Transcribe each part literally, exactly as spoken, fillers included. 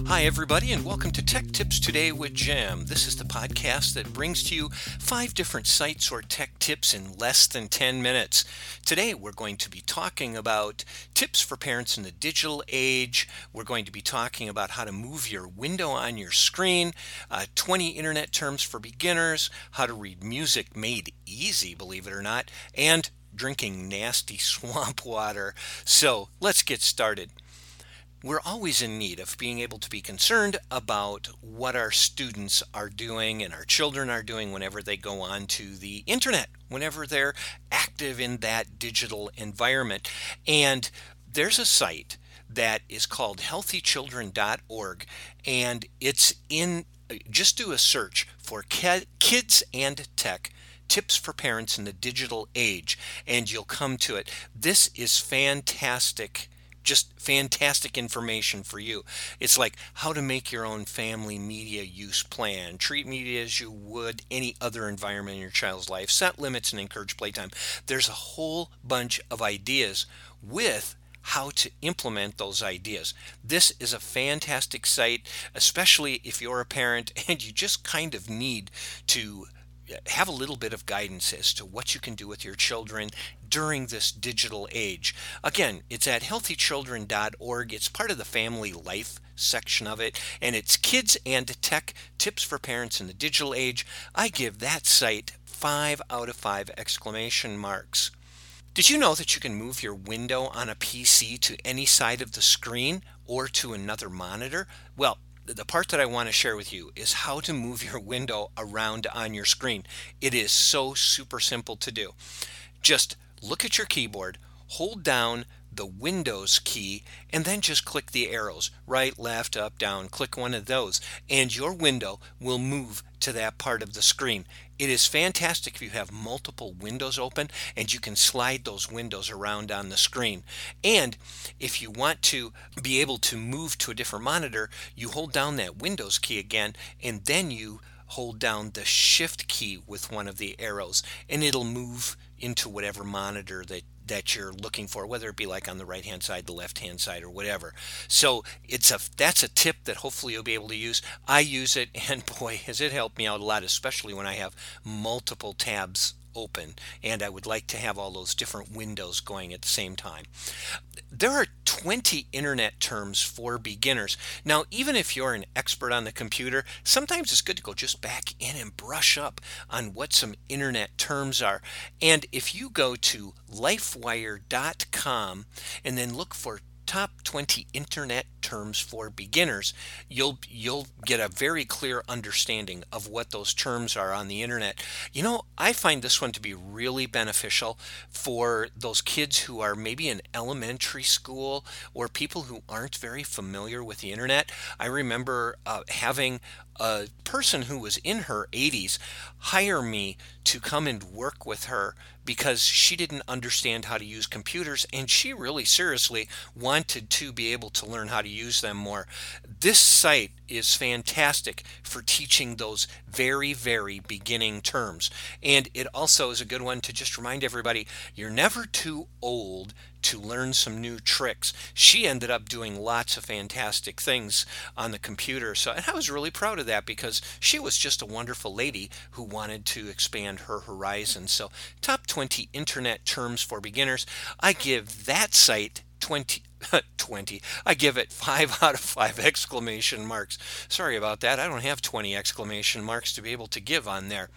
Hi, everybody, and welcome to Tech Tips Today with Jim. This is the podcast that brings to you five different sites or tech tips in less than ten minutes. Today, we're going to be talking about tips for parents in the digital age. We're going to be talking about how to move your window on your screen, uh, twenty internet terms for beginners, how to read music made easy, believe it or not, and drinking nasty swamp water. So let's get started. We're always in need of being able to be concerned about what our students are doing and our children are doing whenever they go on to the internet, whenever they're active in that digital environment. And there's a site that is called healthy children dot org, and it's in, just do a search for kids and tech. Tips for parents in the digital age, and you'll come to it. This is fantastic. Just fantastic information for you. It's like how to make your own family media use plan, treat media as you would any other environment in your child's life, set limits and encourage playtime. There's a whole bunch of ideas with how to implement those ideas. This is a fantastic site, especially if you're a parent and you just kind of need to have a little bit of guidance as to what you can do with your children during this digital age. Again, it's at healthy children dot org. It's part of the family life section of it, and it's kids and tech tips for parents in the digital age. I give that site five out of five exclamation marks. Did you know that you can move your window on a P C to any side of the screen or to another monitor? Well, the part that I want to share with you is how to move your window around on your screen. It is so super simple to do. Just look at your keyboard, hold down the Windows key, and then just click the arrows, right, left, up, down. Click one of those, and your window will move to that part of the screen. It is fantastic if you have multiple windows open and you can slide those windows around on the screen. And if you want to be able to move to a different monitor, you hold down that Windows key again, and then you hold down the Shift key with one of the arrows, and it'll move into whatever monitor that that you're looking for, whether it be like on the right hand side, the left hand side, or whatever. So it's a that's a tip that hopefully you'll be able to use. I use it, and boy, has it helped me out a lot, especially when I have multiple tabs open and I would like to have all those different windows going at the same time. There are twenty internet terms for beginners. Now, even if you're an expert on the computer, sometimes it's good to go just back in and brush up on what some internet terms are. And if you go to lifewire dot com and then look for top twenty internet terms for beginners, you'll you'll get a very clear understanding of what those terms are on the internet. You know, I find this one to be really beneficial for those kids who are maybe in elementary school or people who aren't very familiar with the internet. I remember uh, having a person who was in her eighties hire me to come and work with her because she didn't understand how to use computers, and she really seriously wanted to be able to learn how to use them more. This site is fantastic for teaching those very, very beginning terms. And it also is a good one to just remind everybody you're never too old to learn some new tricks. She ended up doing lots of fantastic things on the computer. So, and I was really proud of that because she was just a wonderful lady who wanted to expand her horizons. So, top twenty internet terms for beginners. I give that site twenty, twenty. I give it five out of five exclamation marks. Sorry about that. I don't have twenty exclamation marks to be able to give on there.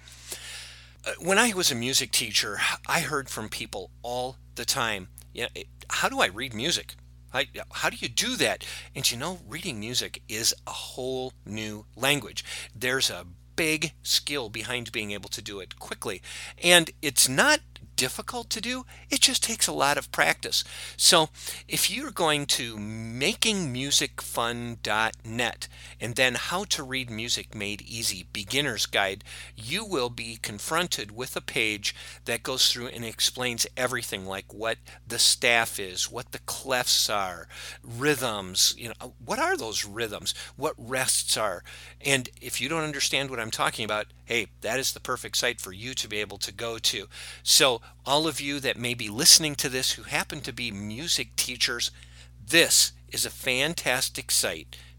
When I was a music teacher, I heard from people all the time, yeah, how do I read music? How, how do you do that? And you know, reading music is a whole new language. There's a big skill behind being able to do it quickly. And it's not difficult to do, it just takes a lot of practice. So if you're going to making music fun dot net and then how to read music made easy beginner's guide, you will be confronted with a page that goes through and explains everything, like what the staff is, what the clefs are, rhythms, you know, what are those rhythms, what rests are. And if you don't understand what I'm talking about, hey, that is the perfect site for you to be able to go to. So all of you that may be listening to this who happen to be music teachers, this is a fantastic site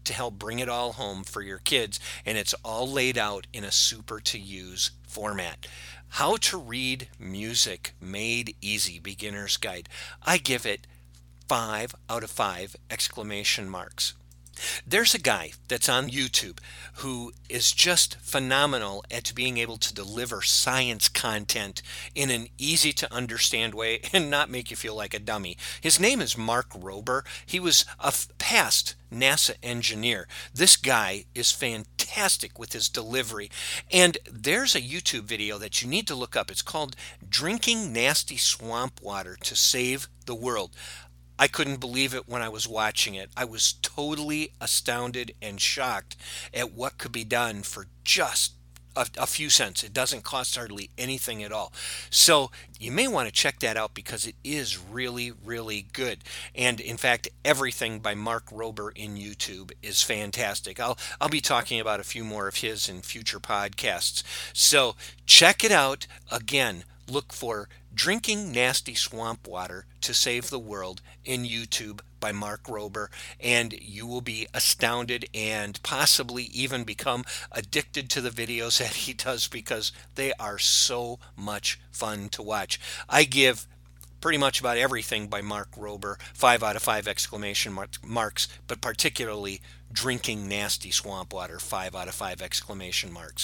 to help bring it all home for your kids, and it's all laid out in a super to use format. How to Read Music Made Easy Beginner's Guide. I give it five out of five exclamation marks. There's a guy that's on YouTube who is just phenomenal at being able to deliver science content in an easy to understand way and not make you feel like a dummy. His name is Mark Rober. He was a past NASA engineer. This guy is fantastic with his delivery. And there's a YouTube video that you need to look up. It's called Drinking Nasty Swamp Water to Save the World. I couldn't believe it when I was watching it. I was totally astounded and shocked at what could be done for just a, a few cents. It doesn't cost hardly anything at all. So you may want to check that out because it is really, really good. And in fact, everything by Mark Rober in YouTube is fantastic. I'll I'll be talking about a few more of his in future podcasts. So check it out. Again, look for Drinking Nasty Swamp Water to Save the World in YouTube by Mark Rober, and you will be astounded and possibly even become addicted to the videos that he does because they are so much fun to watch. I give pretty much about everything by Mark Rober five out of five exclamation marks, but particularly Drinking Nasty Swamp Water five out of five exclamation marks.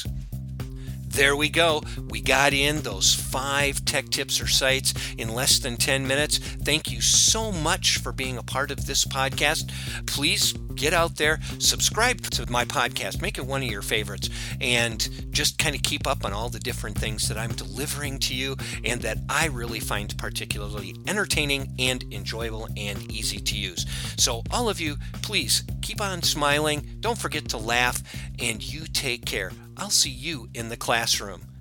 There we go. We got in those five tech tips or sites in less than ten minutes. Thank you so much for being a part of this podcast. Please get out there, subscribe to my podcast, make it one of your favorites, and just kind of keep up on all the different things that I'm delivering to you and that I really find particularly entertaining and enjoyable and easy to use. So all of you, please keep on smiling. Don't forget to laugh, and you take care. I'll see you in the classroom.